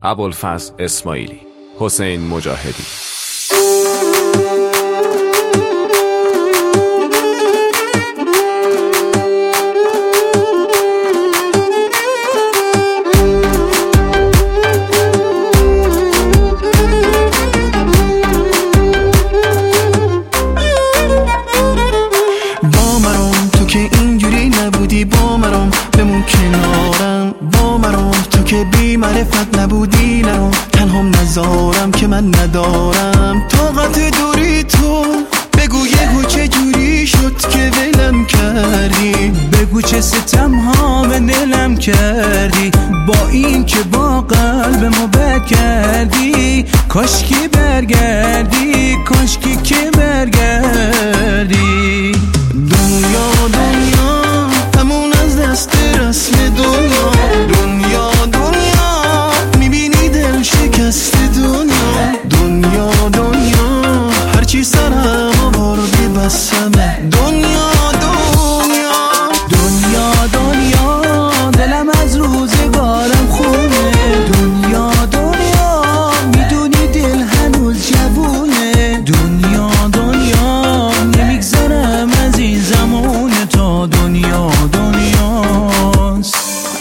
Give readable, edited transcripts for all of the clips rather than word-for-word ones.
ابوالفضل اسماعیلی، حسین مجاهدی. با مرام بمون کنارم، با مرام تو که بی معرفت نبودی، نرام تنهام نذارم که من ندارم طاقت دوری تو. بگو یهو چه جوری شد که ولم کردی، بگو چه ستم ها به دلم کردی، با این که با قلبمو بد کردی. کاشکی برگردی، کاشکی که برگردی. دنیا دنیا همون از دست رسم دنیا، دنیا دنیا میبینی دل شکست دنیا، دنیا دنیا هرچی سرم آوردی بسمه. دنیا دنیا دنیا دنیا دلم از روزگارم خونه، دنیا دنیا میدونی دل هنوز جوونه. دنیا دنیا نمیگذرم از این زمونه تا دنیا دنیاست.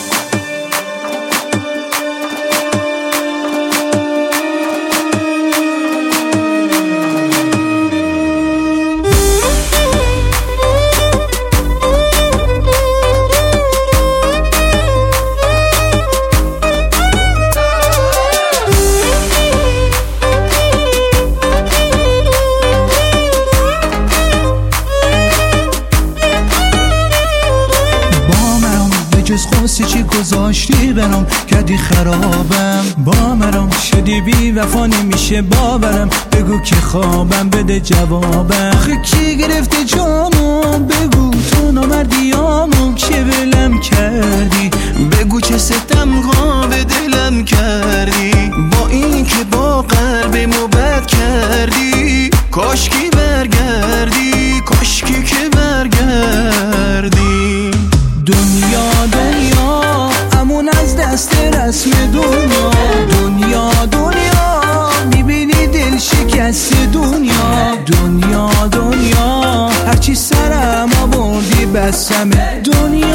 جز خواستی چی گذاشتی برام، کردی خرابم. با مرام شدی بی وفا نمیشه باورم، بگو که خوابم بده جوابم. آخه کی گرفته جامو، بگو تو نامردیامو که ولم کردی. بگو چه ستمها به دلم کردی، با این که با قلبمو بد کردی. کاشکی برگردی، کاشکی که برگردی. دنیا دنیا امون از دست رسم دنیا، دنیا دنیا میبینی دل شکست دنیا، دنیا دنیا هرچی سرم آوردی بسمه. دنیا